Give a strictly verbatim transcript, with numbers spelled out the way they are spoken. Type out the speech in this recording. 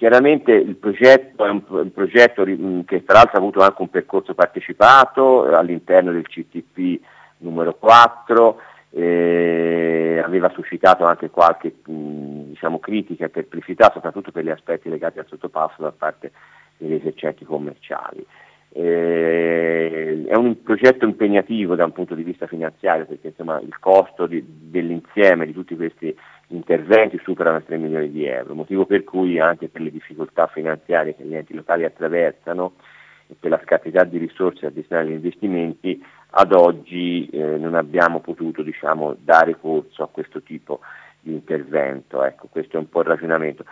chiaramente il progetto è un, un progetto che tra l'altro ha avuto anche un percorso partecipato all'interno del C T P numero quattro, eh, aveva suscitato anche qualche mh, diciamo, critica e perplessità, soprattutto per gli aspetti legati al sottopasso da parte degli esercenti commerciali. Eh, è un progetto impegnativo da un punto di vista finanziario, perché insomma, il costo di, dell'insieme di tutti questi interventi superano i tre milioni di euro, motivo per cui anche per le difficoltà finanziarie che gli enti locali attraversano e per la scarsità di risorse destinate agli investimenti, ad oggi eh, non abbiamo potuto diciamo, dare corso a questo tipo di intervento. Ecco, questo è un po' il ragionamento.